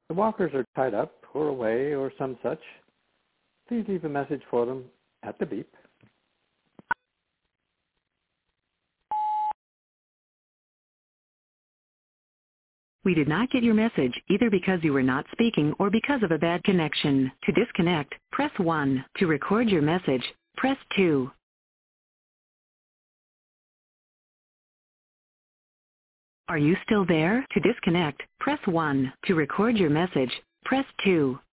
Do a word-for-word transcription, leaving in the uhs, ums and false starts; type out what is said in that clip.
the walkers are tied up or away or some such, please leave a message for them at the beep. We did not get your message either because you were not speaking or because of a bad connection. To disconnect, press one. To record your message, press two. Are you still there? To disconnect, press one. To record your message, press two.